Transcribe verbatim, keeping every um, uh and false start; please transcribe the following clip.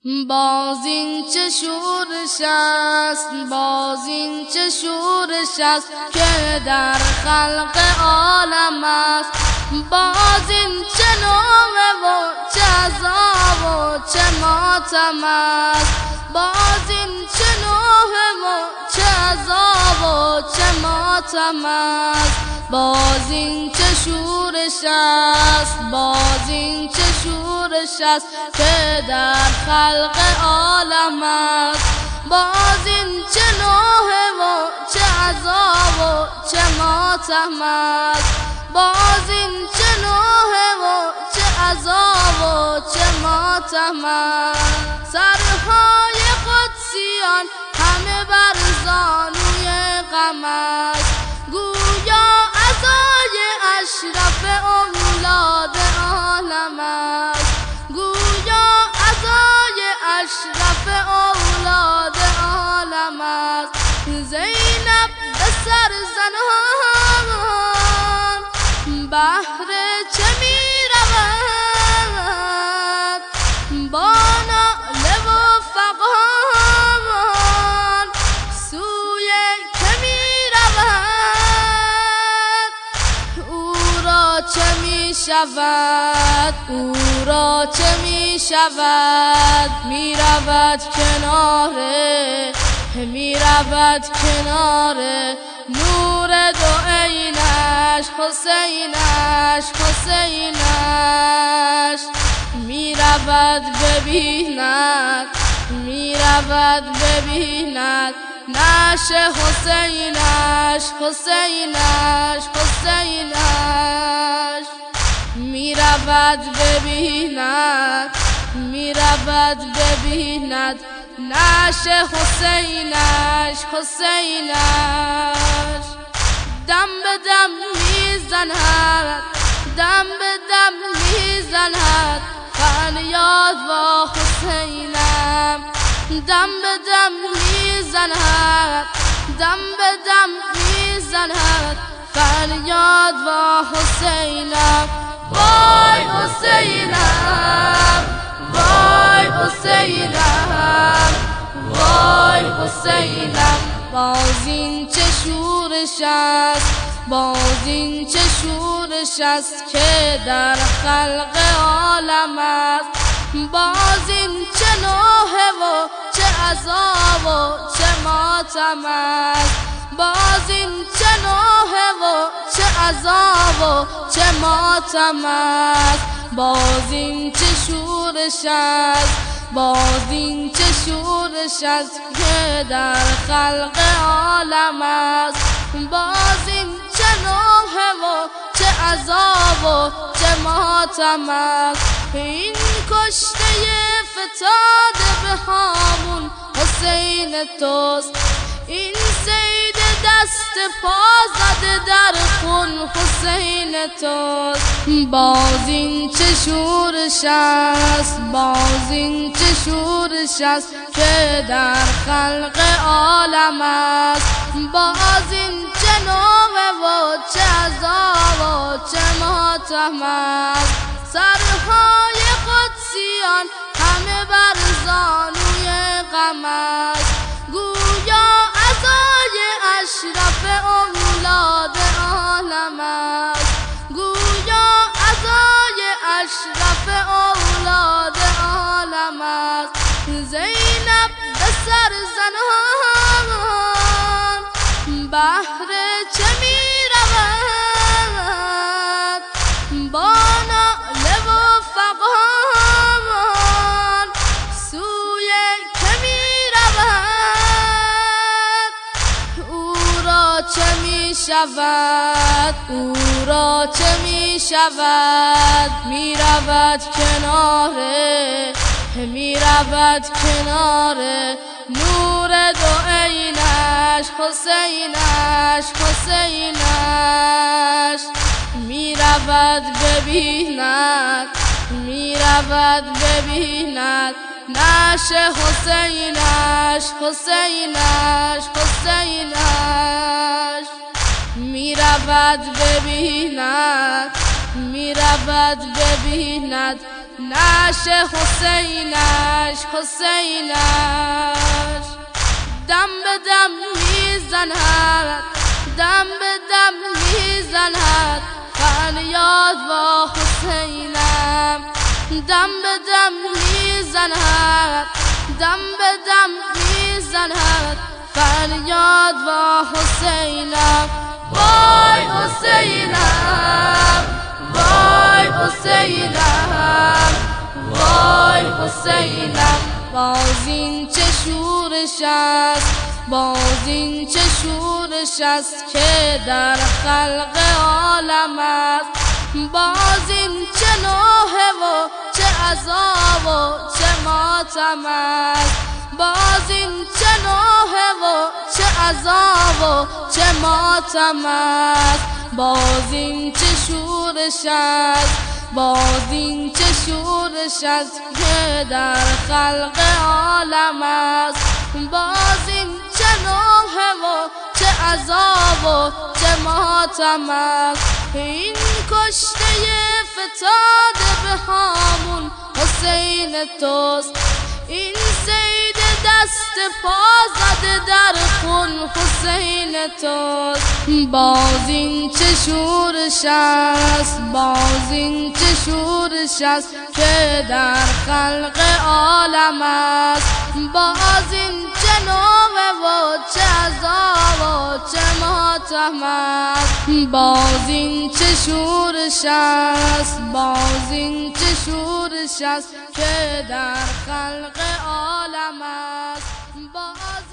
باز این چه شورش است، باز این چه شورش است که در خلق عالم است. باز این چه نوحه و چه عذاب و چه ماتم است. باز این چه نوحه و چه عذاب و چه ماتم است. باز این چه شورش است، باز این چه شورش است که در خلق عالم است. باز این چه نوحه و چه عذاب و چه ماتم است. باز این چه نوحه و چه عذاب و چه ماتم است. سرهای قدسیان همه بر زانوی غم است. گویا عزای اشرف اولاد عالم است. گویا عزای اشرف اولاد عالم است. زینب به سر زنان بهر چه می رود؟ با ناله و فغان سوی که می رود؟ او را چه می شود؟ او را چه می شود؟ می رود کناره، می رود کناره نور دو عینش حسینش حسینش. می رود ببیند، می رود ببیند نعش حسینش حسینش حسینش. می رود ببیند، می رود ببیند نعش حسینش حسینش. دم به دم میزند، دم به دم میزند فریاد با حسینم. دم به دم میزند، دم به دم میزند فریاد با حسینم. وای حسینم، وای حسینم، وای حسینم. باز این چه شورش است، باز این چه شورش است که در خلق عالم است. باز این چه نوحه و چه عذاب و چه ماتم است. باز این چه نوحه و چه عذاب و چه ماتم است. باز این چه شورش است، باز این چه شورش است که در خلق عالم است. باز این چه نوحه و چه عذاب و چه ماتم است. این کشته فتاده به هامون حسین توست. این سید دست پا زده در خون حسین توست. باز این چه شورش است، باز این چه شورش است که در خلق عالم است. باز این چه نوحه و چه عذاب و چه ماتم است. سرهای قدسیان همه بر زانوی غم است. گویا عزای اشرف اولاد عالم است. گویا عزای اشرف اولاد عالم است. زینب به سر زنان بهر چه می رود؟ با ناله و فغان سوی که می رود؟ او را چه می شود؟ او را چه می شود؟ می رود کناره، می رود کناره نور دو عینش حسینش حسینش. می رود ببیند، می رود ببیند نعش حسینش حسینش حسینش. می رود ببیند، می رود ببیند نعش حسینش حسینش دم به دم میزند دم به دم میزند فریاد با حسینم دم به دم میزند دم به دم میزند فریاد با حسینم وای حسینم وای حسینم وای حسینم باز این چه شورش است باز این چه شورش است که در خلق عالم است باز این چه نوحه و چه عذاب و چه ماتم است باز این چه نوحه و چه عذاب و چه ماتم است باز این چه شورش است باز این چه شورش است که در خلق عالم است باز این چه نوحه و چه عذاب و چه ماتم است این کشته فتاده به هامون حسین توست این سید دست پا زده در خون حسین توست باز این چه شورش است باز این چه شورش است که در خلق عالم است باز این چه نوحه و چه عذاب و چه ماتم است باز این چه شورش است باز این چه شورش است که در خلق عالم است باز